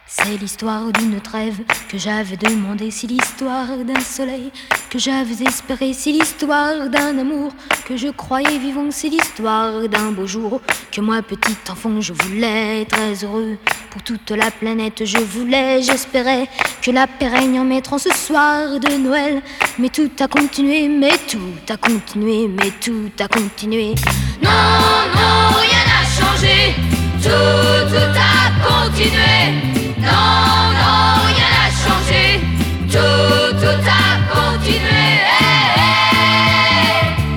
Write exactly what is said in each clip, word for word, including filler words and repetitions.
C'est l'histoire d'une trêve que j'avais demandé, c'est l'histoire d'un soleil que j'avais espéré, c'est l'histoire d'un amour que je croyais vivant, c'est l'histoire d'un beau jour que moi petit enfant je voulais très heureux pour toute la planète, je voulais, j'espérais que la paix règne en mettant ce soir de Noël. Mais tout a continué, mais tout a continué, mais tout a continué. Non, non, rien n'a changé, tout, tout a continué. Non, non, rien n'a changé, tout, tout a continué. Hey,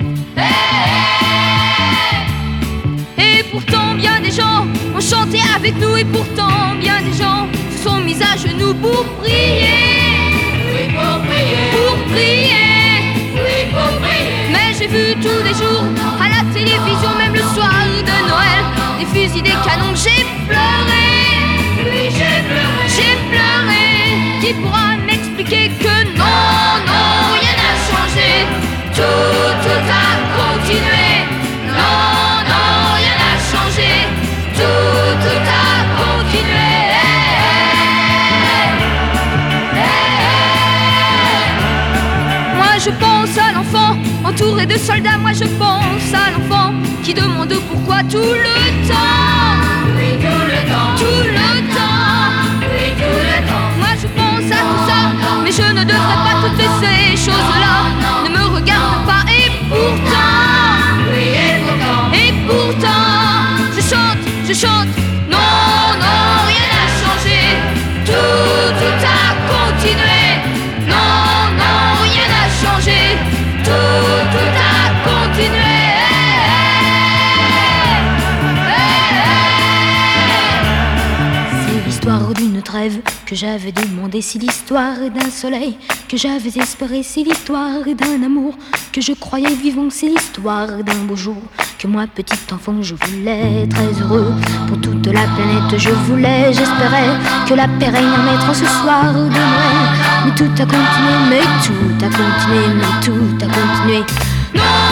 hey, hey. Et pourtant bien des gens ont chanté avec nous, et pourtant bien des gens se sont mis à genoux pour prier. Oui, pour prier. Pour prier. Oui, pour prier. Mais j'ai vu tous les jours à la télévision, même le soir de Noël, des fusils, des canons, j'ai pleuré. Oui, j'ai pleuré. J'ai pleuré. Qui pourra m'expliquer que non, non, rien n'a changé, tout, tout a continué. Non, non, rien n'a changé, tout, tout a continué. Moi je pense à l'enfant entouré de soldats, moi je pense à l'enfant qui demande pourquoi tout le temps. Oui, tout le temps. Tout le temps. Oui, tout le temps. Moi je pense à tout ça, mais je ne devrais pas toutes ces choses-là. Ne me regarde pas, et pourtant. Oui, et pourtant. Et pourtant, je chante, je chante. Non, non, rien n'a changé, tout, tout a continué. Non, non, rien n'a changé, tout, tout a continué. C'est l'histoire d'une trêve que j'avais demandé, c'est l'histoire d'un soleil que j'avais espéré, c'est l'histoire d'un amour que je croyais vivant, c'est l'histoire d'un beau jour que moi petit enfant je voulais très heureux pour toute la planète, je voulais, j'espérais que la paix règne en mettant ce soir de Noël. Mais tout a continué, mais tout a continué, mais tout a continué. Non.